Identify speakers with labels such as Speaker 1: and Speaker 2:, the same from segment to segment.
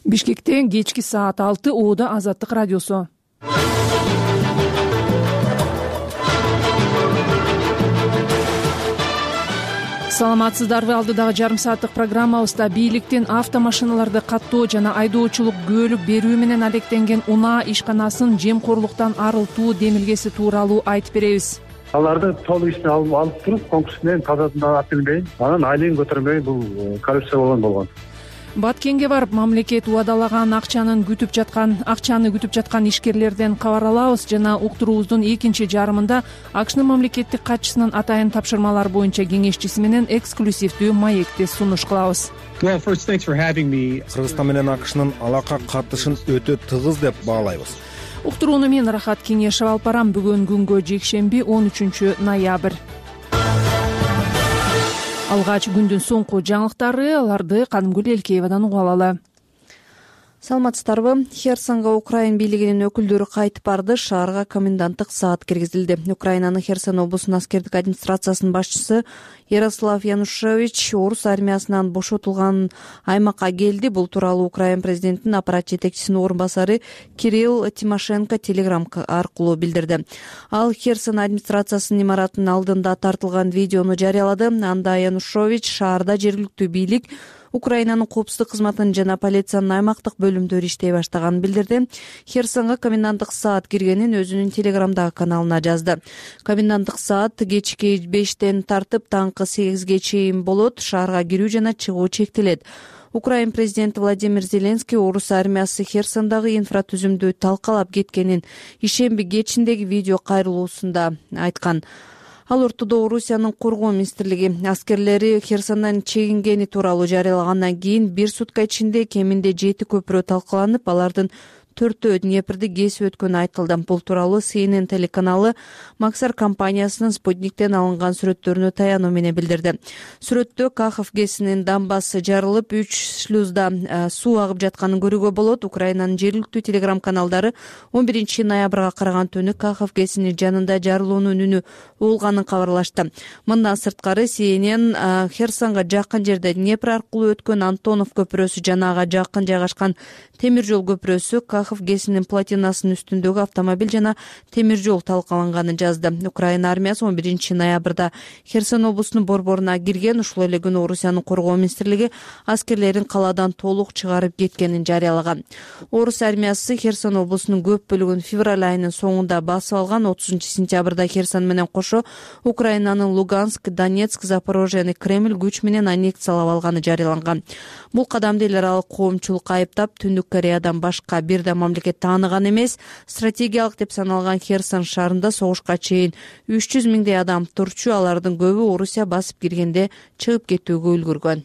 Speaker 1: Бишкектен кечки саат 6 Оода Азаттык радиосу. Саламатсыздарбы? Алдыдагы жарым сааттык программабызда бийликтин автомашиналарды каттоо жана айдоочулук күбөлүк берүү менен алектенген унаа ишканасын жемкорлуктан арылтуу демилгеси тууралуу айтып беребиз.
Speaker 2: Аларды толук ишине алып туруп, конкурс менен таза апилбей, анан айлыгын көтөрмөй бул коррупция болгон.
Speaker 1: Баткенге барып, мамлекет убадалаган акчаны күтүп жаткан ишкерлерден кабар алабыз жана уктуруубуздун экинчи жарымында АКШнын мамлекеттик катчысынын атайын тапшырмалар боюнча кеңешчиси менен эксклюзивдүү маекти сунуш кылабыз.
Speaker 3: Кыргызстан менен АКШнын алака катышын өтө тыгыз деп баалайбыз.
Speaker 1: Уктурууну мен Рахат Кеңешев алып барам. Бүгүн күнгө жекшемби 13 ноябрь. Алгач күндүн соңку жаңылыктары, аларды Канымгүл Элкеевадан угуп алалы.
Speaker 4: Саламатсыздарбы? Херсонго Украин бийлигинин өкүлдөрү кайтып барды. Шаарга коменданттык саат киргизилди. Украинанын Херсон облусунун аскердик администрациясынын башчысы Ярослав Янушевич орус армиясынан бошотулган аймакка келди. Бул тууралуу Украин президентинин аппарат жетекчисинин орун басары Кирилл Тимошенко телеграм аркылуу билдирди. Ал Херсон администрациясынын имаратынын алдында тартылган видеону жарыялады. Анда Янушевич шаарда жергиликтүү бийлик, Украинанын коопсуздук кызматынын жана полициянын аймактык бөлүмдөрү иштей баштаганын билдирди. Херсонго коменданттык саат киргенин өзүнүн телеграмдагы каналына жазды. Коменданттык саат кечки 5тен тартып таңкы 8ге чейин болот. Шаарга кирүү жана чыгуу чектелет. Украин президенти Владимир Зеленский орус армиясы Херсондагы инфратүзүмдү талкалап кеткенин ишемби кечиндеги видео кайрылуусунда айткан. Ал ортодо Орусиянын коргоо министрлиги аскерлери Херсондон чегингени тууралуу жарыялагандан кийин бир сутка ичинде кеминде 7 көпүрө талкаланып, алардын 4-өө Днепрди кесип өткөнү айтылды. Бул тууралуу CNN телеканалы Максар компаниясынын Спутниктен алынган сүрөттөрүнө таянуу менен билдирди. Сүрөттө Кахов ГЭСинин дамбасы жарылып, 3 шлюзда суу агып жатканын көрүүгө болот. Украинанын жергиликтүү телеграм каналдары 11 ноябрга караган түнү Кахов ГЭСинин жанында жарылуунун үнү угулганын кабарлашты. Мындан сырткары CNN Херсонго жакын жерде Днепр аркылуу өткөн Антонов көпүрөсү жана ага жакын жайгашкан темир жол көпүрөсү Кахов ГЭСинин платинасынын үстүндөгү автомобиль жана темир жол талкаланганын жазды. Украина армиясы 11 ноябрда Херсон облусунун борборуна кирген. Ушул эле күнү Орусиянын коргоо министрлиги аскерлерин калаадан толук чыгарып кеткенин жарыялаган. Орус армиясы Херсон облусунун көп бөлүгүн февраль айынын соңунда басып алган. 30 сентябрда Херсон менен кошо Украинанын Луганск, Донецк, Запорожьени Кремль күч менен аннексиялап алганы жарыяланган. Бул кадамды эл аралык коомчулук айыптап, Түндүк Кореядан башка бир да мамлекет тааныган эмес. Стратегиялык деп саналган Херсон шаарында согушка чейин 300 миңдей адам турчу. Алардын көбү Орусия басып киргенде чыгып кетүүгө үлгүргөн.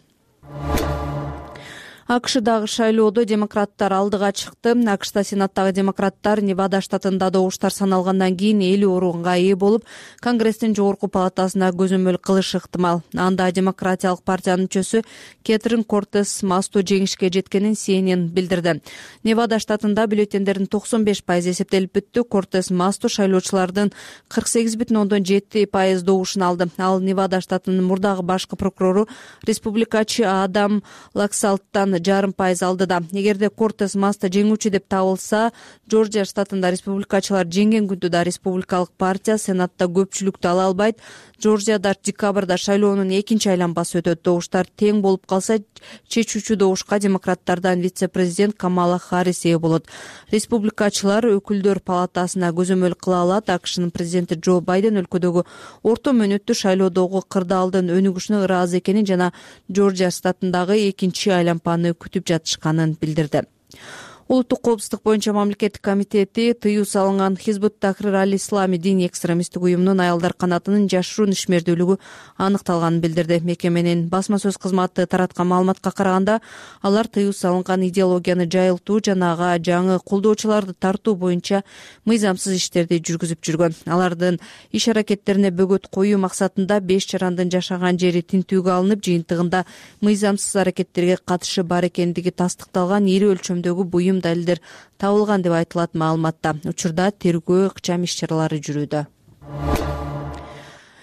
Speaker 4: АКШдагы шайлоодо демократтар алдыга чыкты. АКШда Сенаттагы демократтар Невада штатында добуштар саналгандан кийин 50 орунга ээ болуп, Конгресстин жогорку палатасына көзөмөл кылышы ыктымал. Анда Демократиялык партиянын мүчөсү Кэтрин Кортес Масто жеңишке жеткенин CNN билдирди. Невада штатында бюллетендердин 95% эсептелип бүттү. Кортес Масто шайлоочулардын 48,7% добушун алды. Ал Невада штатынын мурдагы башкы прокурору республикачы Адам Лаксалттан жарым пайыз алды да. Эгерде Кортес Масто жеңүүчү деп табылса, Жоржия штатында республикачылар жеңген күндө да республикалык партия Сенатта көпчүлүктү ала албайт. Жоржияда декабрда шайлоонун экинчи айланбасы өтөт. Добуштар тең болуп калса, чечүүчү добушка демократтардан вице-президент Камала Харрис ээ болот. Республикачылар өкүлдөр палатасына көзөмөл кыла алат. АКШнын президенти Джо Байден өлкөдөгү орто мөөнөттүү шайлоодогу кырдаалдын өнүгүшүнө ыраазы экенин жана Жоржия штатындагы экинчи айланпаны күтүп жатышканын билдирди. Улуттук коопсуздук боюнча мамлекеттик комитети тыюу салынган Хизбут Тахрир аль-Ислами диний экстремисттик уюмунун аялдар канатынын жашыруун ишмердүүлүгү аныкталганын билдирди. Мекеменин басма сөз кызматы тараткан маалыматка караганда, алар тыюу салынган идеологияны жайылтуу жана ага жаңы колдоочуларды тартуу боюнча мыйзамсыз иштерди жүргүзүп жүргөн. Алардын иш аракеттерине бөгөт коюу максатында 5 жарандын жашаган жери тинтүүгө алынып, жыйынтыгында мыйзамсыз аракеттерге катышы бар экендиги тастыкталган ири өлчөмдөгү буюм далилдер табылган деп айтылат маалыматта. Учурда тергөө ыкчам иш чаралары жүрүүдө.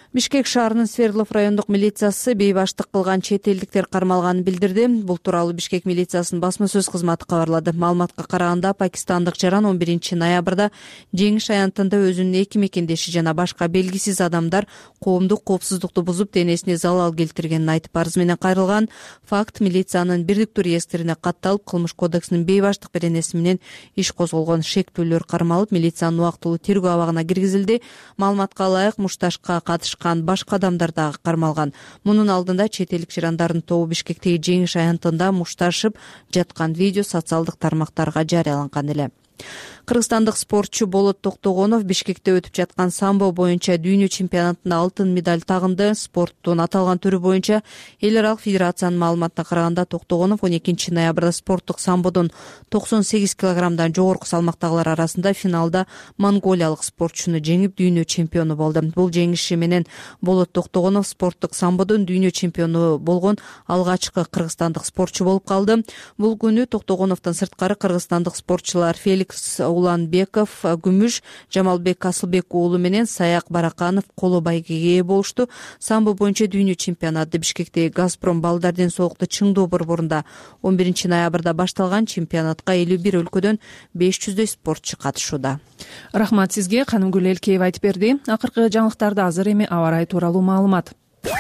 Speaker 4: Бишкек шаарынын Свердлов райондук милициясы бейбаштык кылган чет элдиктер кармалганын билдирди. Бул тууралуу Бишкек милициясынын басма сөз кызматы кабарлады. Маалыматка караганда, пакистандык жаран 11-ноябрда Жеңиш аянтында өзүнүн эки мекендеши жана башка белгисиз адамдар коомдук коопсуздукту бузуп, денесине залал келтиргенин айтып арыз менен кайрылган. Факт милициянын бирдиктүү реестрине катталып, кылмыш кодексинин бейбаштык беренеси менен иш козголгон. Шектүүлөр кармалып, милициянын убактылуу тергөө абагына киргизилди. Маалыматка ылайык, мушташка катышкан башка адамдар дагы кармалган. Мунун алдында чет элдик жарандардын тобу Бишкектеги Жеңиш аянтында мушташып жаткан видео социалдык тармактарга жарыяланган эле. Кыргызстандык спортчу Болот Токтогонов Бишкекте өтүп жаткан самбо боюнча дүйнө чемпионатында алтын медаль тагынды. Спорттун аталган түрү боюнча эл аралык федерациянын маалыматына караганда, Токтогонов 12-ноябрда спорттук самбодон 98 килограммдан жогорку салмактагылар арасында финалда монголиялык спортчуну жеңип дүйнө чемпиону болду. Бул жеңиши менен Болот Токтогонов спорттук самбодон дүйнө чемпиону болгон алгачкы кыргызстандык спортчу болуп калды. Бул күнү Токтогоновдон сырткары кыргызстандык спортчулар Феликс Уланбеков күмүш, Жамалбек Асылбек уулу менен Саяк Бараканов коло байгеге ээ болушту. Самбо боюнча дүйнө чемпионаты Бишкектеги Газпром балдар ден соолукту чыңдоо борборунда 11-ноябрда башталган. Чемпионатка 51 өлкөдөн 500дөй спортчу катышууда.
Speaker 1: Рахмат сизге. Канымгүл Элкеева айтып берди. Акыркы жаңылыктарды азыр эми аба ырайы тууралуу маалымат.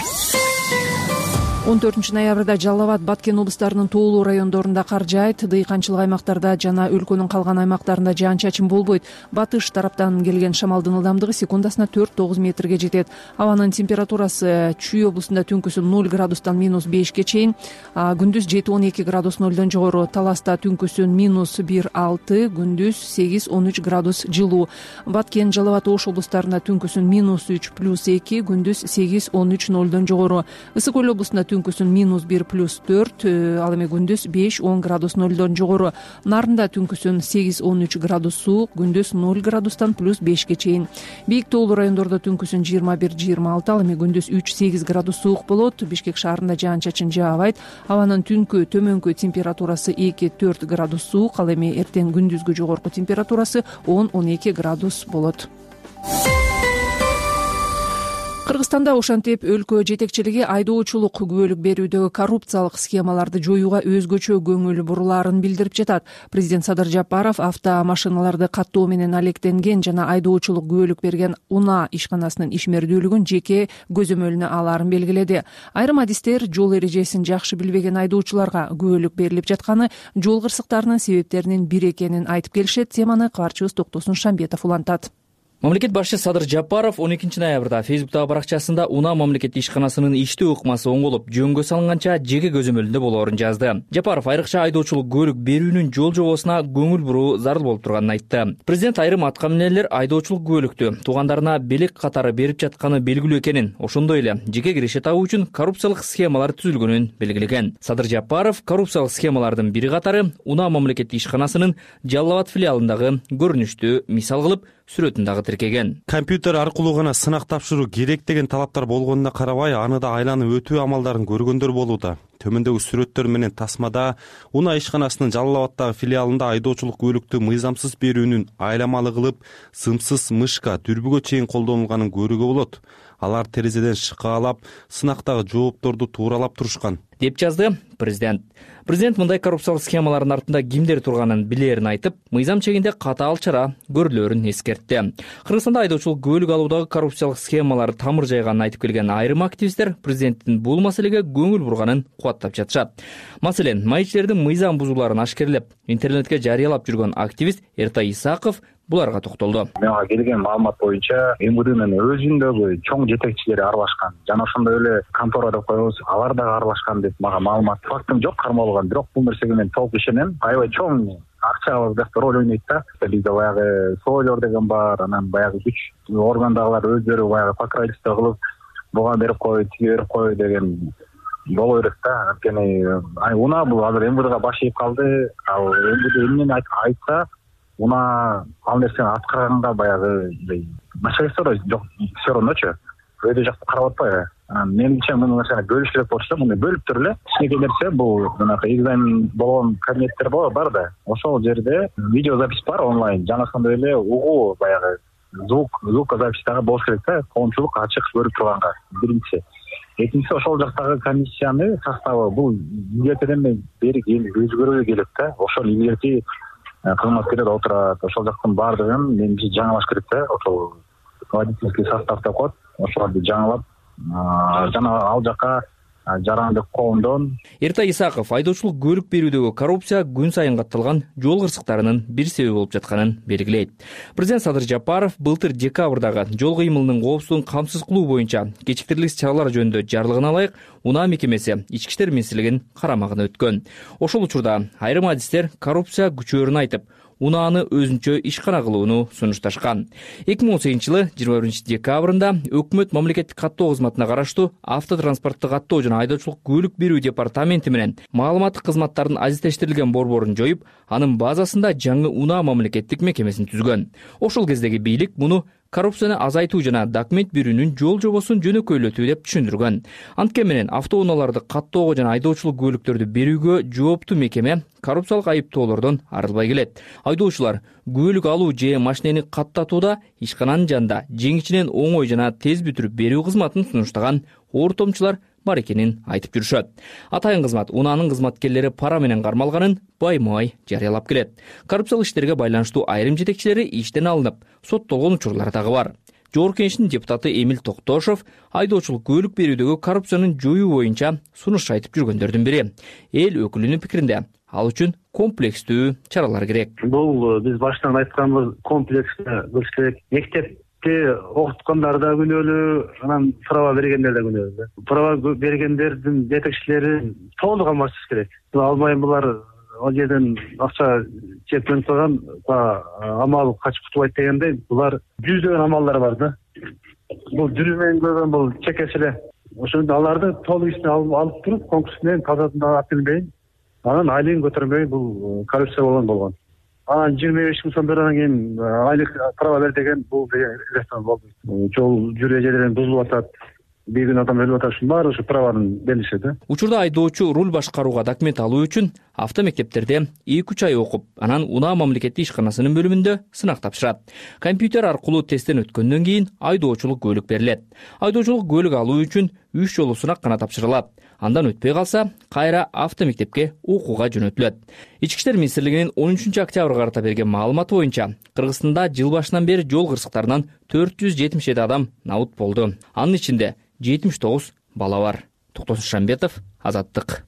Speaker 1: 14-ноябрда Жалал Абад, Баткен облустарынын тоолуу райондорунда кар жаайт. Дыйканчылык аймактарда жана өлкөнүн калган аймактарында жаан-чачын болбойт. Батыш тараптан келген шамалдын ылдамдыгы секундасына 4-9 метрге жетет. Абанын температурасы Чүй облусунда түнкүсүн 0 градустан -5ке чейин, күндүз 7-12 градус 0дон жогору. Таласта түнкүсүн -1-6, күндүз 8-13 градус жылуу. Баткен, Жалал Абад, Ош облустарында түнкүсүн -3+2, күндүз 8-13 0дон жогору. Ысык Көл облусунда түнкүсүн -1+4, ал эми күндүз 5-10 градус 0дон жогору. Нарында түнкүсүн 8-13 градус суук, күндүз 0 градустан +5ке чейин. Бийик тоолуу райондордо түнкүсүн 21-26, ал эми күндүз 3-8 градус суук болот. Бишкек шаарында жаан-чачын жаабайт. Абанын түнкү төмөнкү температурасы 2-4 градус суук, ал эми эртең күндүзгү жогорку температурасы 10-12 градус болот. Кыргызстанда ошентип өлкө жетекчилиги айдоочулук күбөлүк берүүдөгү коррупциялык схемаларды жоюуга өзгөчө көңүл бурулаарын билдирип жатат. Президент Садыр Жапаров автомашиналарды каттоо менен алектенген жана айдоочулук күбөлүк берген УНА ишканасынын ишмердүүлүгүн жеке көзөмөлүнө алаарын белгиледи. Айрым адистер жол эрежесин жакшы билбеген айдоочуларга күбөлүк берилип жатканы жол кырсыктарынын себептеринин бири экенин айтып келишет. Теманы кабарчыбыз Токтосун Шамбетов улантат.
Speaker 5: Мамлекет башчысы Садыр Жапаров 12-ноябрда Фейсбуктагы баракчасында УНА мамлекеттик ишканасынын иштөө ыкмасы оңолуп, жөнгө салынганча жеке көзөмөлүндө болоорун жазды. Жапаров айрыкча айдоочулук күбөлүк берүүнүн жол жобосуна көңүл буруу зарыл болуп турганын айтты. Президент айрым атка минерлер айдоочулук күбөлүктү туугандарына белек катары берип жатканы белгилүү экенин, ошондой эле жеке киреше табуу үчүн коррупциялык схемалар түзүлгөнүн белгилеген. Садыр Жапаров коррупциялык схемалардын бири катары УНА мамлекеттик ишканасынын Жалал Абад филиалындагы көрүнүштү мисал кылып сүрөтүн дагы тиркеген.
Speaker 3: Компьютер аркылуу гана сынак тапшыруу керек деген талаптар болгонуна карабай, аны да айланып өтүү амалдарын көргөндөр болууда. Төмөндөгү сүрөттөр менен тасмада УНА ишканасынын Жалал Абаддагы филиалында айдоочулук күбөлүктү мыйзамсыз берүүнүн айламалы кылып, сымсыз мышка, дүрбүгө чейин колдонулганын көрүүгө болот. Алар терезеден шыкаалап, сынактагы жоопторду тууралап турушкан,
Speaker 5: деп жазды президент. Президент мындай коррупциялык схемалардын артында кимдер турганын билерин айтып, мыйзам чегинде катаал чара көрүлөрүн эскертти. Кыргызстанда айдоочулук күбөлүк алуудагы коррупциялык схемалар тамыр жайганын айтып келген айрым активисттер президенттин бул маселеге көңүл бурганын кубаттап жатышат. Маселен, маекчилердин мыйзам бузууларын ашкерлеп, интернетке жарыялап жүргөн активист Эртай Исаков буларга токтолду.
Speaker 6: Мага келген маалымат боюнча МВДнын өзүндөгү чоң жетекчилери аралашкан. Жана ошондой эле контора деп коебуз, алар дагы аралашкан деп мага маалымат. Фактым жок кармалган, бирок бул нерсеге мен толук ишенем. Аябай чоң акча роль ойнойт да. Бизде баягы соолор деген бар, анан баягы күч органдагылар өздөрү баягы покровительство кылып, буга берип кой, тиге берип кой деген боло берет да. Анткени УНА бул азыр МВДга баш ийип калды. Ал МВД эмнени айтса, УНА ал нерсени аткарганга баягы начальство жок, все равночу өйдө жакты карап атпайбы. Менимче муну нерсени бөлүш керек болчу да, муну бөлүп туруп эле. Кичинекей нерсе бул экзамен болгон кабинеттер бар да. Ошол жерде видеозапись бар онлайн, жана ошондой эле угуу баягы звукозапись дагы болуш керек да, коомчулук ачык көрүп турганга. Биринчи. Экинчиси, ошол жактагы комиссиянын составы бул илгертеден бери өзгөрүп келет да. Ошол илгерки кызматкерлер отурат, ошол жактын баардыгын менимче жаңылаш керек да. Ошол водительский состав деп коет, ошолорду жаңылап, жана ал жака жарандык коомдон.
Speaker 5: Эртай Исаков айдоочулук көлүк берүүдөгү коррупция күн сайын катталган жол кырсыктарынын бир себеби болуп жатканын белгилейт. Президент Садыр Жапаров былтыр декабрдагы жол кыймылынын коопсуздугун камсыз кылуу боюнча кечиктирилгис чаралар жөнүндө жарлыгын алайык унаа мекемеси Ички иштер министрлигинин карамагына өткөн. Ошол учурда айрым адистер коррупция күчөөрүн айтып, унааны өзүнчө ишкана кылууну сунушташкан. 2018 жылы 21 декабрында өкмөт мамлекеттик каттоо кызматына караштуу автотранспортту каттоо жана айдоочулук көлүк берүү департаменти менен маалыматтык кызматтардын азиздештирилген борборун жоюп, анын базасында жаңы унаа мамлекеттик мекемесин түзгөн. Ошол кездеги бийлик муну коррупцияны азайтуу жана документ берүүнүн жол жобосун жөнөкөйлөтүү деп түшүндүргөн. Анткени менен автоунааларды каттоого жана айдоочулук көлүктөрдү берүүгө жооптуу мекеме коррупциялык айыптоолордон арылбай келет. Айдоочулар көлүк алуу же машинени каттатууда ишкананын жанында жеңичинен оңой жана тез бүтүрүп берүү кызматын сунуштаган ортомчулар бар экенин айтып жүрүшөт. Атайын кызмат унаанын кызматкерлери пара менен кармалганын байма-бай жарыялап келет. Коррупциялык иштерге байланыштуу айрым жетекчилери иштен алынып, соттолгон учурлар дагы бар. Жогорку Кеңештин депутаты Эмил Токтошов айдоочулук көлүк берүүдөгү коррупцияны жоюу боюнча сунуш айтып жүргөндөрдүн бири. Эл өкүлүнүн пикиринде ал үчүн комплекстүү чаралар керек.
Speaker 2: Бул биз башынан айтканбыз, комплекстүү болуш керек. Мектепте окуткандар да күнөөлүү, анан права бергендер да күнөөлүү. Права бергендердин жетекчилери толук алмашыш керек. Албайм булар ал жерден акча чектен койгон, амал качып кутубайт дегендей, булар жүздөгөн амалдар бар да. Бул жүрүмөн көргөн бул чекес эле. Ошондо аларды толук ишине алып туруп, конкурс менен тазадын аттелбей, анан айлыгын көтөрмөй бул коррупция болгон. Анан 25 миң сом берген кийин айлык права бер деген бул электron болду. Жол жүрүү жерлерин бузулуп атат. Bir gün adam ölüp ataşın var, şu pravanın belirşedi.
Speaker 5: Учурда айдоочу руль башкарууга документ алуу үчүн автомектептерде 2-3 ай окуп, анан унаа мамлекеттик ишканасынын бөлүмүндө сынак тапшырат. Компьютер аркылуу тесттен өткөндөн кийин айдоочулук көлүк берилет. Айдоочулук көлүк алуу үчүн 3 жолу сынак гана тапшырылат. Андан өтпөй калса, кайра автомектепке окууга жөнөтүлөт. Ички иштер министрлигинин 13 октябрга карата берген маалыматы боюнча, Кыргызстанда жыл башынан бери жол кырсыктарынан 477 адам набут болду. Анын ичинде 79 бала бар. Токтосун Шамбетов, Азаттык.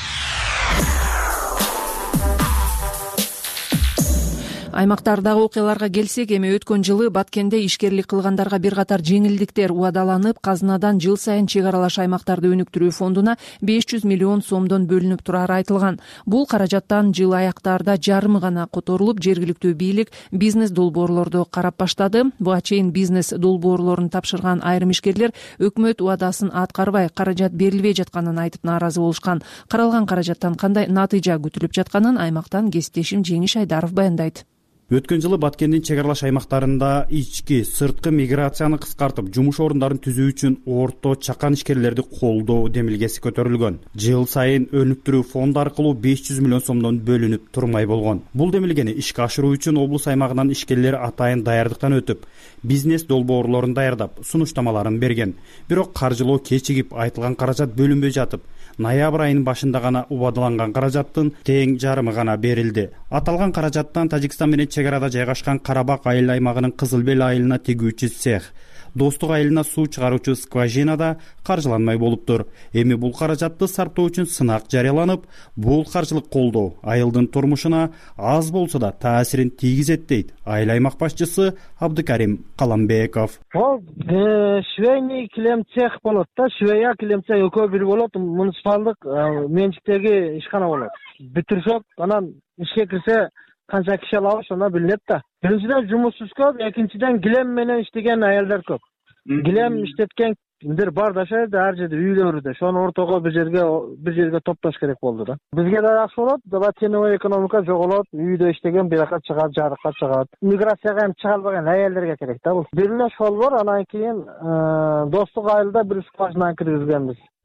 Speaker 1: Аймактардагы окуяларга келсек, эми өткөн жылы Баткенде ишкерлик кылгандарга бир катар жеңилдиктер убадаланып, казынадан жыл сайын чек аралаш аймактарды өнүктүрүү фондуна 500 миллион сомдон бөлүнүп турары айтылган. Бул каражаттан жыл аяктарда жарымы гана которулуп, жергиликтүү бийлик бизнес долбоорлорду карап баштады. Буга чейин бизнес долбоорлорун тапшырган айрым ишкерлер өкмөт убадасын аткарбай, каражат берилбей жатканын айтып нааразы болушкан. Каралган каражаттан кандай натыйжа күтүлүп жатканын аймактан кесиптешим Жеңиш Айдаров баяндайт.
Speaker 7: Өткөн жылы Баткендин чек аралаш аймактарында ички, сырткы миграцияны кыскартып, жумуш орундарын түзүү үчүн орто чакан ишкерлерди колдоо демилгеси көтөрүлгөн. Жыл сайын өнүктүрүү фонду аркылуу 500 миллион сомдон бөлүнүп турмай болгон. Бул демилгени ишке ашыруу үчүн облус аймагынан ишкерлер атайын даярдыктан өтүп, бизнес долбоорлорун даярдап, сунуштамаларын берген. Бирок каржылоо кечигип, айтылган каражат бөлүнбөй жатып, ноябрь айынын башында гана убадаланган каражаттын тең жарымы гана берилди. Аталган каражаттан Тажикстан менен чек арада жайгашкан Карабак айыл аймагынын Кызыл Бел айылына тегүүчү цех, Достук айылына суу чыгаруучу скважина да каржыланмай болуптур. Эми бул каражатты сарптоо үчүн сынак жарыяланып, бул каржылык колдоо айылдын турмушуна аз болсо да таасирин тийгизет дейт айыл аймак башчысы Абдыкарим Каламбеков.
Speaker 8: Швейный килем цех болот да, швея килем цех экөө бир болот, муниципалдык менчиктеги ишкана болот. Бүтүрсөк, анан ишке кирсе канча киши алабыз ана билинет да. Биринчиден жумушсуз көп, экинчиден килем менен иштеген аялдар көп. Килем иштеткендер бар да шаерде, ар жерде үйлөрүдө. Шону ортого бир жерге топтош керек болду да. Бизге да жакшы болот, баткендеги экономика жоголот, үйдө иштеген бияка чыгат, жарыкка чыгат. Миграцияга эми чыга албаган аялдарга керек да бул. Бир эле жол бар, анан кийин Достук айылда бир скважинаны киргизгенбиз.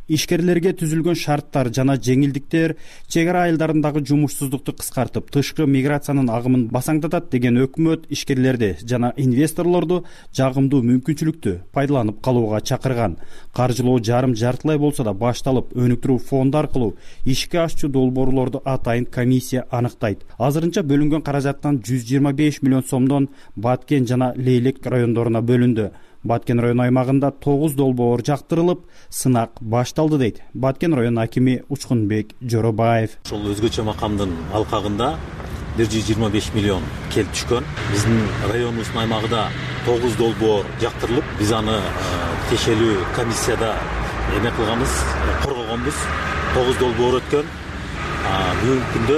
Speaker 7: ишкерлерге түзүлгөн шарттар жана жеңилдиктер чек ара айылдарындагы жумушсуздукту кыскартып, тышкы миграциянын агымын басаңдатат деген өкмөт ишкерлерди жана инвесторлорду жагымдуу мүмкүнчүлүктү пайдаланып калууга чакырган. Каржылоо жарым-жартылай болсо да башталып, өнүктүрүү фонду аркылуу ишке ашчу долбоорлорду атайын комиссия аныктайт. Азырынча бөлүнгөн каражаттан 125 миллион сомдон Баткен жана Лейлек райондоруна бөлүндү. Баткен район аймагында 9 долбоор жактырылып, сынак башталды дейт Баткен район акими Учкунбек Жоробаев.
Speaker 9: Ошол өзгөчө макамдын алкагында 125 миллион келип түшкөн. Биздин районубуздун аймагында 9 долбоор жактырылып, биз аны тиешелүү комиссияда эме кылганбыз, коргогонбуз. 9 долбоор өткөн. Бүгүнкү күндө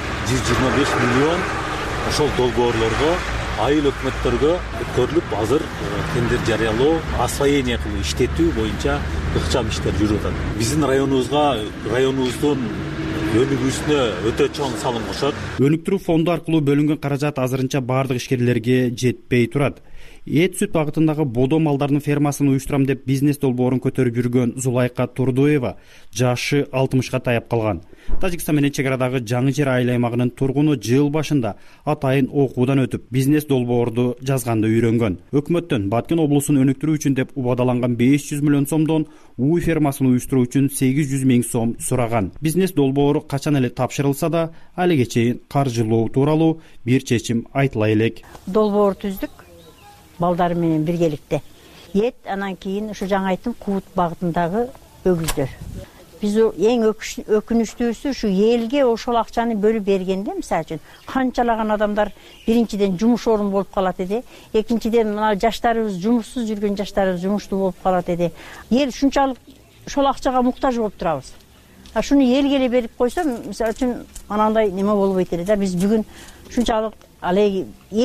Speaker 9: 125 миллион ошол долбоорлорго айыл өкмөттөргө өткөрүлүп, азыр тендер жарыялоо, освоение кылуу, иштетүү боюнча ыкчам иштер жүрүп атат. Биздин районубуздун өнүгүүсүнө өтө чоң салым кошот.
Speaker 7: Өнүктүрүү фонду аркылуу бөлүнгөн каражат азырынча бардык ишкерлерге жетпей турат. Эт сүт багытындагы бодо малдардын фермасын уюштурам деп бизнес долбоорун көтөрүп жүргөн Зулайка Турдуева жашы 60-ка таяп калган. Тажикстан менен чек арадагы Жаңы Жер айыл аймагынын тургуну жыл башында атайын окуудан өтүп, бизнес долбоорду жазганды үйрөнгөн. Өкмөттөн Баткен облусун өнүктүрүү үчүн деп убадаланган 500 миллион сомдон уй фермасын уюштуруу үчүн 800 миң сом сураган. Бизнес долбоору качан эле тапшырылса да, алиге чейин каржылоо тууралуу бир чечим айтыла элек.
Speaker 10: Долбоор түздүк балдар менен биргеликте. Эт, анан кийин ушу жаңы айттым, куут багытындагы өгүздөр. Биз эң өкүнүчтүүсү ушу элге ошол акчаны бөлүп бергенде, мисалы үчүн, канчалаган адамдар биринчиден жумуш орун болуп калат эди, экинчиден мына жаштарыбыз, жумушсуз жүргөн жаштарыбыз жумуштуу болуп калат эди. Эл ушунчалык ошол акчага муктаж болуп турабыз. Шуну элге эле берип койсо, мисалы үчүн, анандай неме болбойт эле да. Биз бүгүн ушунчалык алеги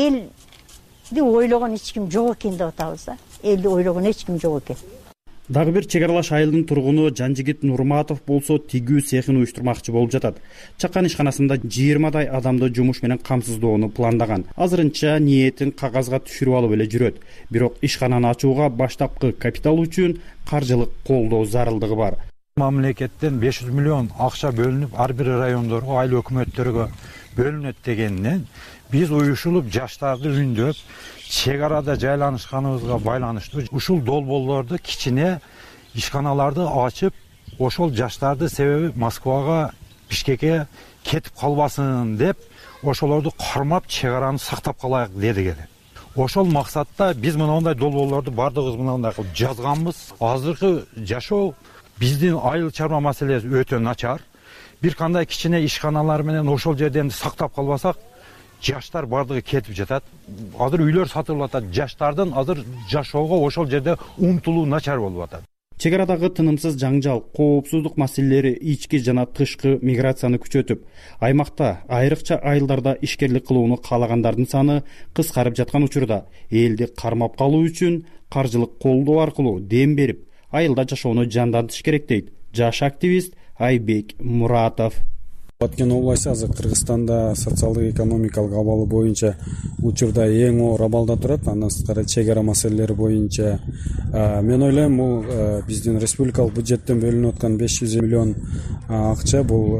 Speaker 10: элди ойлогон эч ким жок экен деп атабыз да. Элди ойлогон эч ким жок экен.
Speaker 7: Дагы бир чек аралаш айылдын тургуну Жанжигит Нурматов болсо тигүү цехин уюштурмакчы болуп жатат. Чакан ишканасында 20дай адамды жумуш менен камсыздоону пландаган. Азырынча ниетин кагазга түшүрүп алып эле жүрөт. Бирок ишкананы ачууга баштапкы капитал үчүн каржылык колдоо зарылдыгы бар.
Speaker 11: Мамлекеттен 500 миллион акча бөлүнүп, ар бир райондорго, айыл өкмөттөргө бөлүнөт дегенден биз уюшулуп, жаштарды үндөп, чек арада жайланышканыбызга байланыштуу ушул долбоорлорду кичине ишканаларды ачып, ошол жаштарды себеби Москвага, Бишкекке кетип калбасын деп, ошолорду кармап, чек араны сактап калайык дедик эле. Ошол максатта биз мындай долбоорлорду бардыгыбыз мындай кылып жазганбыз. Азыркы жашоо биздин айыл чарба маселеси өтө начар. Бир кандай кичине ишканалар менен ошол жерден сактап калбасак, жаштар бардыгы кетип жатат. Азыр үйлөр сатылып атат. Жаштардын азыр жашоого ошол жерде умтулуу начар болуп атат.
Speaker 7: Чек арадагы тынымсыз жаңжал, коопсуздук маселелери ички жана тышкы миграцияны күчөтүп, аймакта айрыкча айылдарда ишкерлик кылууну каалагандардын саны кыскарып жаткан учурда элди кармап калуу үчүн каржылык колдоо аркылуу дем берип, айылда жашоону жандантыш керек дейт жаш активист Айбек Муратов.
Speaker 12: Баткен областы азыр Кыргызстанда социалдык экономикалык абалы боюнча учурда эң оор абалда турат. Андан сырткары чек ара маселелери боюнча мен ойлойм, бул биздин республикалык бюджеттен бөлүнүп аткан 500 миллион акча бул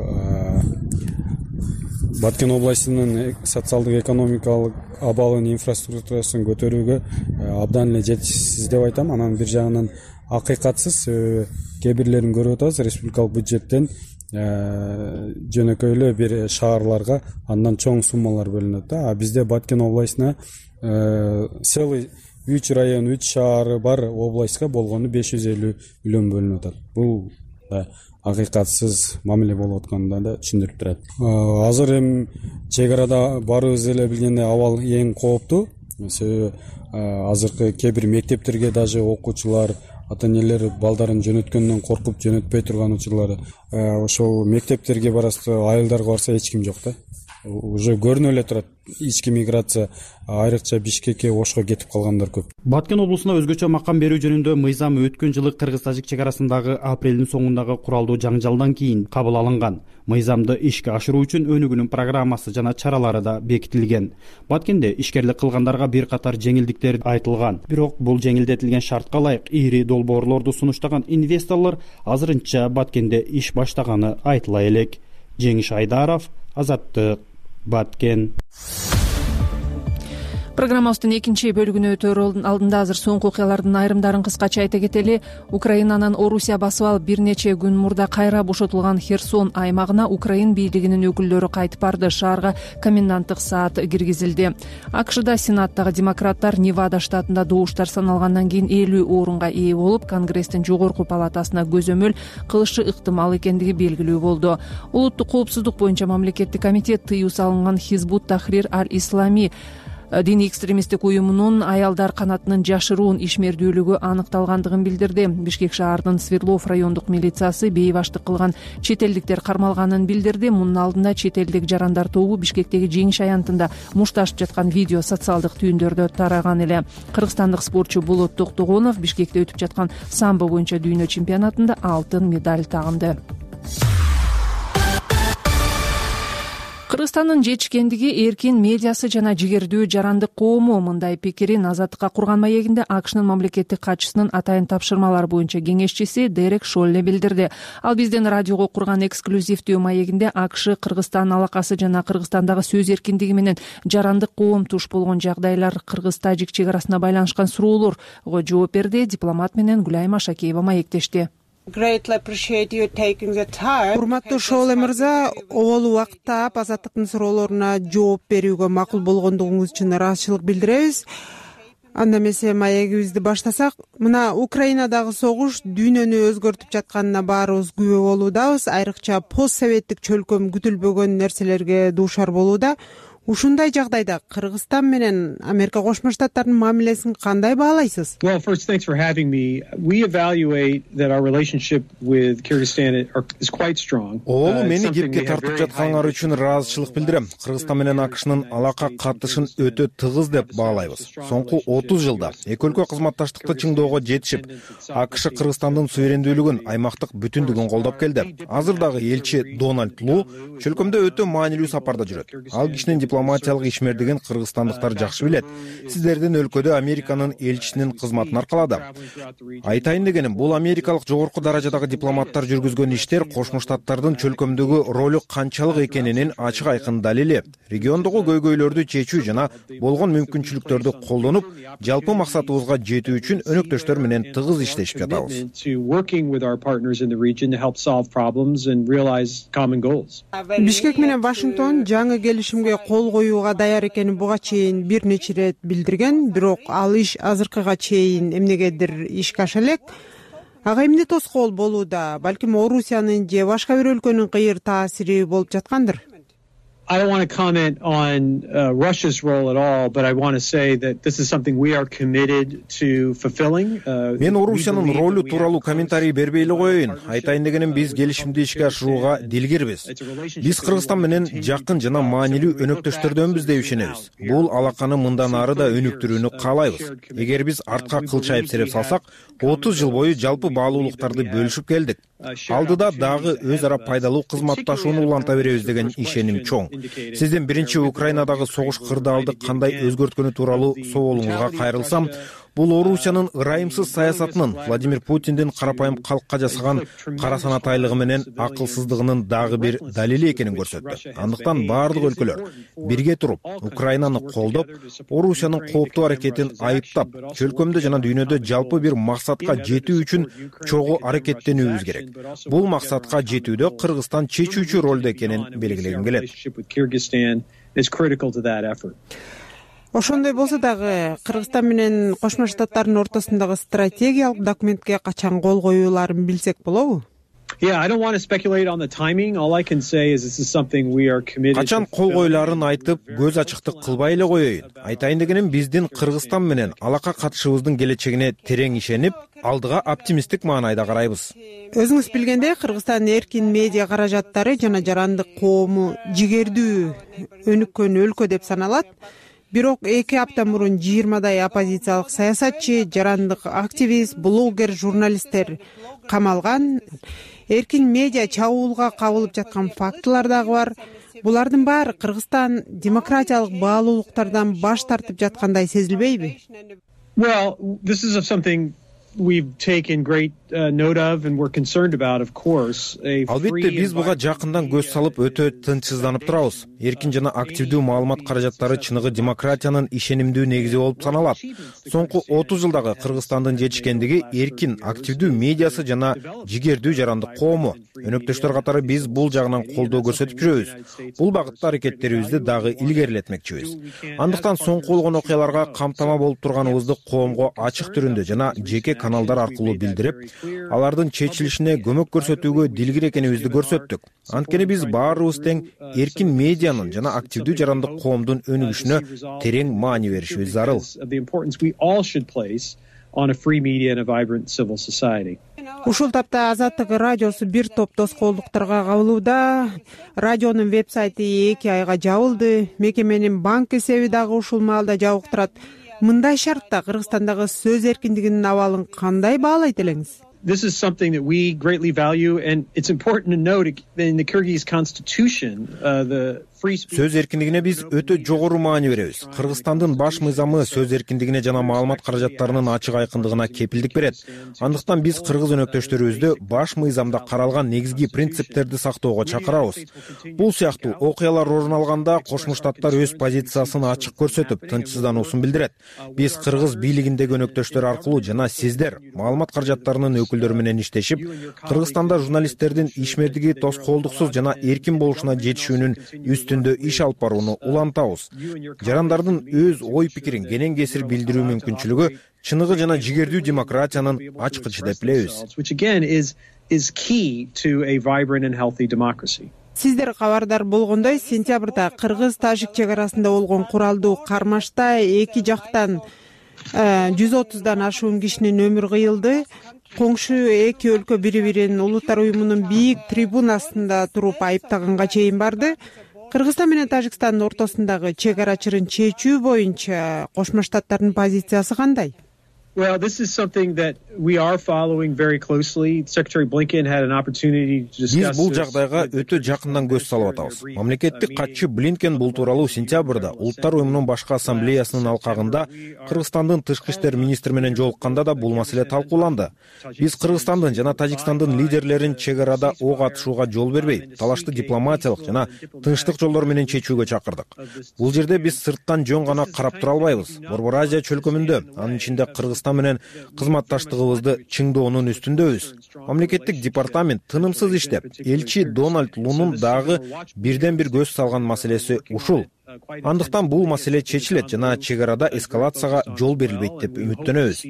Speaker 12: Баткен областынын социалдык экономикалык абалын, инфраструктурасын көтөрүүгө абдан эле жетишсиз деп айтам. Анан бир жагынан акыйкатсыз кээ бирлерин көрүп атабыз, республикалык бюджеттен жөнөкөй эле бир шаарларга андан чоң суммалар бөлүнөт да. А бизде Баткен областына целый 3 район, 3 шаары бар областка болгону 550 миллион бөлүнүп атат. Бул акыйкатсыз мамиле болуп атканын да түшүндүрүп турат. Азыр эми чек арада барыбыз эле билгендей абал эң кооптуу. Себеби азыркы кээ бир мектептерге даже окуучулар, ата-энелер балдарын жөнөткөндөн коркуп жөнөтпөй турган учурлары. Ошол мектептерге барасыз, айылдарга барса эч ким жок да. уже көрүнүп эле турат. Ички миграция айрыкча Бишкекке, Ошко кетип калгандар көп.
Speaker 7: Баткен облусуна өзгөчө макам берүү жөнүндө мыйзам өткөн жылы кыргыз-тажик чек арасындагы апрелдин соңундагы куралдуу жаңжалдан кийин кабыл алынган. Мыйзамды ишке ашыруу үчүн өнүгүүнүн программасы жана чаралары да бекитилген. Баткенде ишкерлик кылгандарга бир катар жеңилдиктер айтылган. Бирок бул жеңилдетилген шартка ылайык ири долбоорлорду сунуштаган инвесторлор азырынча Баткенде иш баштаганы айтыла элек. Жеңиш Айдаров, Азаттык, Баткен.
Speaker 1: Программабыздын экинчи бөлүгүнө өтөр алдында азыр соңку окуялардын айрымдарын кыскача айта кетели. Украинанын Орусия басып алып бир нече күн мурда кайра бошотулган Херсон аймагына Украин бийлигинин өкүлдөрү кайтып барды. Шаарга коменданттык саат киргизилди. АКШда Сенаттагы демократтар Невада штатында добуштар саналгандан кийин 50 орунга ээ болуп, Конгресстин жогорку палатасына көзөмөл кылышы ыктымал экендиги белгилүү болду. Улуттук коопсуздук боюнча мамлекеттик комитет тыюу салынган Хизбут Тахрир аль-Ислами диний экстремисттик уюмунун аялдар канатынын жашыруун ишмердүүлүгү аныкталгандыгын билдирди. Бишкек шаарынын Свердлов райондук милициясы бейбаштык кылган чет элдиктер кармалганын билдирди. Мунун алдында чет элдик жарандар тобу Бишкектеги жеңиш аянтында мушташып жаткан видео социалдык түйүндөрдө тараган эле. Кыргызстандык спортчу Болот Токтогонов Бишкекте өтүп жаткан самбо боюнча дүйнө чемпионатында алтын медаль тагынды. Кыргызстандын жетишкендиги, эркин медиасы жана жигердүү жарандык коому мындай пикирин Азаттыкка курган маегинде АКШнын мамлекеттик катчысынын атайын тапшырмалар боюнча кеңешчиси Дерек Шолле билдирди. Ал биздин радиого курган эксклюзивдүү маегинде АКШ Кыргызстан алакасы жана Кыргызстандагы сөз эркиндиги менен жарандык коом туш болгон жагдайлар, кыргыз-тажик чек арасына байланышкан суроолорго жооп берди. Дипломат менен Гүлайым Ашакеева маектешти.
Speaker 13: Урматтуу Шолле мырза, обол убакыт таап Азаттыктын суроолоруна жооп берүүгө макул болгондугуңуз үчүн ыраазычылык билдиребиз. Анда эмесе маегибизди баштасак, мына Украинадагы согуш дүйнөнү өзгөртүп жатканына баарыбыз күбө болуудабыз. Айрыкча постсоветтик чөлкөм күтүлбөгөн нерселерге дуушар болууда. Ушундай жагдайда Кыргызстан менен Америка Кошмо Штаттарынын мамилесин кандай баалайсыз?
Speaker 14: Оболу мени кепке тартып жатканыңар үчүн ыраазычылык билдирем. Кыргызстан менен АКШнын алака катышын өтө тыгыз деп баалайбыз. Соңку 30 жылда эки өлкө кызматташтыкты чыңдоого жетишип, АКШ Кыргызстандын суверендүүлүгүн, аймактык бүтүндүгүн колдоп келди. Азыр дагы элчи Дональд Лу чөлкөмдө өтө маанилүү сапарда жүрөт. Ал кишинин дипломатиялык ишмердигин кыргызстандыктар жакшы билет. Сиздердин өлкөдө Американын элчисинин кызматын аркалады. Айтайын дегеним, бул америкалык жогорку даражадагы дипломаттар жүргүзгөн иштер Кошмо Штаттардын чөлкөмдөгү ролу канчалык экенинин ачык айкын далили. Региондогу көйгөйлөрдү чечүү жана болгон мүмкүнчүлүктөрдү колдонуп, жалпы максатыбызга жетүү үчүн өнөктөштөр менен тыгыз иштешип жатабыз.
Speaker 13: Бишкек менен Вашингтон жаңы келишимге кол коюуга даяр экенин буга чейин бир нече ирет билдирген, бирок ал иш азыркыга чейин эмнегедир ишке аша элек. Ага эмне тоскоол болууда? Балким Орусиянын же башка бир өлкөнүн кыйыр таасири болуп жаткандыр?
Speaker 15: I don't want to comment on Russia's role at all, but I want to say that this is something we are committed to fulfilling.
Speaker 14: Мен Орусиянын ролу тууралуу комментарий бербей эле коеюн. Айтайын дегеним, биз келишимди ишке ашырууга дилгирбиз. Биз Кыргызстан менен жакын жана маанилүү өнөктөштөрдөнбүз деп ишенебиз. Бул алаканы мындан ары да өнүктүрүүнү каалайбыз. Эгер биз артка кылчайып сереп салсак, 30 жыл бою жалпы баалуулуктарды бөлүшүп келдик. Алдыда дагы өз ара пайдалуу кызматташууну уланта беребиз деген ишеним чоң. Сиздин биринчи Украинадагы согуш кырдаалды кандай өзгөрткөнү тууралуу суолуңузга кайрылсам, бул Орусиянын ырайымсыз саясатынын, Владимир Путиндин карапайым калкка жасаган кара санатайлыгы менен акылсыздыгынын дагы бир далили экенин көрсөттү. Андыктан баардык өлкөлөр бирге туруп, Украинаны колдоп, Орусиянын кооптуу аракетин айыптап, чөлкөмдө жана дүйнөдө жалпы бир максатка жетүү үчүн чогуу аракеттенүүбүз керек. Бул максатка жетүүдө Кыргызстан чечүүчү ролдо экенин белгилегим келет.
Speaker 13: Ошондой болсо дагы Кыргызстан менен Кошмо Штаттардын ортосундагы стратегиялык документке качан кол коюуларын билсек болобу?
Speaker 15: Yeah, I don't want to speculate on the timing. All I can say is this is something we are committed.
Speaker 14: Качан кол койларын айтып, көз ачыктык кылбай эле коеюн. Айтайын дегеним, биздин Кыргызстан менен алака катышыбыздын келечегине терең ишенип, алдыга оптимисттик маанайда карайбыз.
Speaker 13: Өзүңүз билгендей, Кыргызстан эркин медиа каражаттары жана жарандык коому жигердүү өнүккөн өлкө деп саналат. Бирок 2 апта мурун 20дай оппозициялык саясатчы, жарандык активист, блогер, журналисттер камалган. Эркин медиа чабуулга кабылып жаткан фактылар дагы бар. Булардын баары Кыргызстан демократиялык баалуулуктардан баш тартып жаткандай сезилбейби?
Speaker 15: Well, this is something we've taken great note of and we're concerned about, of course.
Speaker 14: Албетте биз буга жакындан көз салып өтө тынчсызданып турабыз. Эркин жана активдүү маалымат каражаттары чыныгы демократиянын ишенимдүү негизи болуп саналат. Соңку 30 жылдагы Кыргызстандын жетишкендиги эркин, активдүү медиасы жана жигердүү жарандык коому. Өнөктөштөр катары биз бул жагынан колдоо көрсөтүп жүрөбүз. Бул багытта аракеттерибизди дагы илгерилетмекчибиз. Андыктан соңку болгон окуяларга камтама болуп турганыбызды коомго ачык түрүндө жана жеке каналдар аркылуу билдирип, алардын чечилишине көмөк көрсөтүүгө дилгир экенибизди көрсөттүк. Анткени биз баарыбыз тең эркин медианын жана активдүү жарандык коомдун өнүгүшүнө терең маани беришибиз зарыл.
Speaker 13: Ушул тапта Азаттык радиосу бир топ тоскоолдуктарга кабылууда. Радионун веб-сайты 2 айга жабылды. Мекеменин банк эсеби дагы ушул маалда жабык турат. Мындай шартта Кыргызстандагы сөз эркиндигинин абалын кандай баалайт элеңиз?
Speaker 15: This is something that we greatly value, and it's important to note in the Kyrgyz constitution, the
Speaker 14: сөз эркиндигине биз өтө жогору маани беребиз. Кыргызстандын баш мыйзамы сөз эркиндигине жана маалымат каражаттарынын ачык айкындыгына кепилдик берет. Андыктан биз кыргыз өнөктөштөрүбүздү баш мыйзамда каралган негизги принциптерди сактоого чакырабыз. Бул сыяктуу окуялар орун алганда Кошмо Штаттар өз позициясын ачык көрсөтүп, тынчсыздануусун билдирет. Биз кыргыз бийлигиндеги өнөктөштөр аркылуу жана сиздер маалымат каражаттарынын өкүлдөрү менен иштешип, Кыргызстанда журналисттердин ишмердиги тоскоолдуксуз жана эркин болушуна жетишүүнүн үстүндө иш алып барууну улантабыз. Жарандардын өз ой пикирин кенен кесир билдирүү мүмкүнчүлүгү чыныгы жана жигердүү демократиянын ачкычы деп билебиз.
Speaker 13: Сиздер кабардар болгондой, сентябрда Кыргыз-Тажик чек арасында болгон куралдуу кармашта эки жактан 130дан ашуун кишинин өмүрү кыйылды. Коңшу эки өлкө бири-бирин улуттар уюмунун бийик трибунасында туруп айыптаганга чейин барды. Кыргызстан менен Тажикстандын ортосундагы чек ара чырын чечүү боюнча Кошмо Штаттардын позициясы кандай?
Speaker 15: Well, this is something that we are following very closely. Secretary Blinken had an opportunity to discuss.
Speaker 14: Биз бул жагдайга өтө жакындан көз салып атабыз. Мамлекеттик катчы Блинкен бул тууралуу сентябрда Улуттар уюмунун башкы ассамблеясынын алкагында Кыргызстандын тышкы иштер министри менен жолукканда да бул маселе талкууланды. Биз Кыргызстандын жана Тажикстандын лидерлерин чек арада ок атышууга жол бербей, талашты дипломатиялык жана тынчтык жолдор менен чечүүгө чакырдык. Бул жерде биз сырттан жөн гана карап тура албайбыз. Борбор Азия чөлкөмүндө, анын ичинде Кыргызстан менен кызматташтыгыбызды чыңдоонун үстүндөбүз. Мамлекеттик департамент тынымсыз иштеп, элчи Дональд Лунун дагы бирден бир көз салган маселеси ушул. Андыктан бул маселе чечилет жана чек арада эскалацияга жол берилбейт деп үмүттөнөбүз.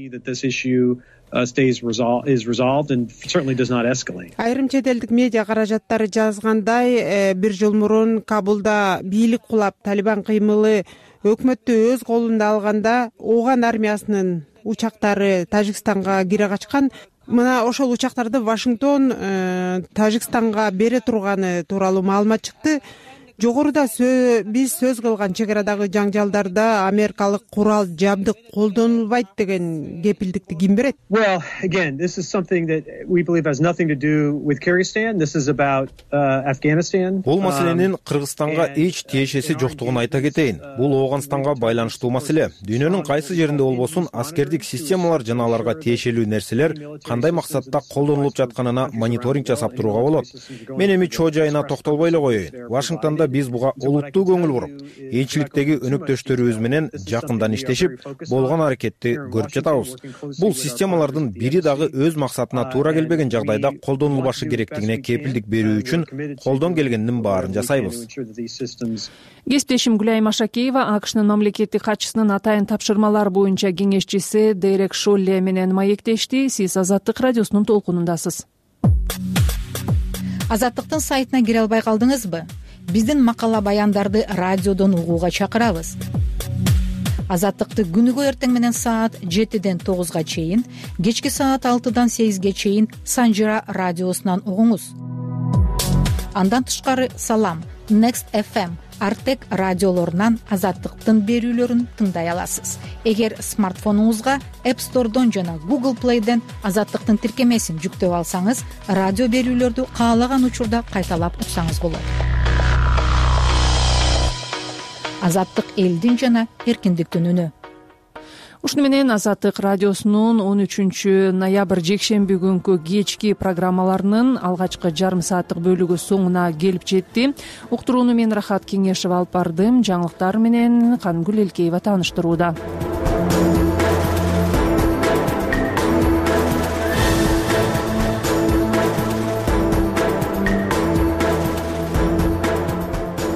Speaker 13: Айрым чет элдик медиа каражаттары жазгандай, бир жыл мурун Кабулда бийлик кулап Талибан кыймылы өкмөттү өз колунда алганда, Ооган армиясынын учактары Тажикстанга кире качкан. Мына ошол учактарды Вашингтон Тажикстанга бере турганы тууралуу маалымат чыкты. Жогоруда биз сөз кылган чек арадагы жаңжалдарда америкалык курал жабдык колдонулбайт деген кепилдикти ким берет?
Speaker 15: Well, again, this is something that we believe has nothing to do with Kyrgyzstan. This is about Afghanistan.
Speaker 14: Бул маселенин Кыргызстанга эч тиешеси жоктугун айта кетейин. Бул Ооганстанга байланыштуу маселе. Дүйнөнүн кайсы жеринде болбосун аскердик системалар жана аларга тиешелүү нерселер кандай максатта колдонулуп жатканына мониторинг жасап турууга болот. Мен эми чоо жайына токтолбой эле коеюн. Вашингтондо биз буга олуттуу көңүл буруп, элчиликтеги өнөктөштөрүбүз менен жакындан иштешип, болгон аракетти көрүп жатабыз. Бул системалардын бири дагы өз максатына туура келбеген жагдайда колдонулбашы керектигине кепилдик берүү үчүн колдон келгендин баарын жасайбыз.
Speaker 1: Кесиптешим Гүлайым Ашакеева АКШнын мамлекеттик катчысынын атайын тапшырмалар боюнча кеңешчиси Дерек Шолле менен маектешти. Сиз Азаттык радиосунун толкунундасыз.
Speaker 16: азаттыктын сайтына кире албай калдыңызбы? Биздин макала баяндарды радиодон угууга чакырабыз. Азаттыкты күнүгө эртең менен саат 7ден 9га чейин, кечки саат 6дан 8ге чейин Санжира радиосунан угуңуз. Андан тышкары Салам, Next FM, Артек радиолорунан азаттыктын берүүлөрүн тыңдай аласыз. Эгер смартфонуңузга App Store'дон жана Google Play'ден азаттыктын тиркемесин жүктөп алсаңыз, радио берүүлөрдү каалаган учурда кайталап уксаңыз болот. Азаттык элдин жана эркиндиктин үнү.
Speaker 1: Ушуну менен Азаттык радиосунун 13 ноябрь жекшемби күнкү кечки программаларынын алгачкы жарым сааттык бөлүгү соңуна келип жетти. Уктурууну мен Рахат Кеңешева алып бардым. Жаңылыктар менен Кангүл Элкеева тааныштырууда.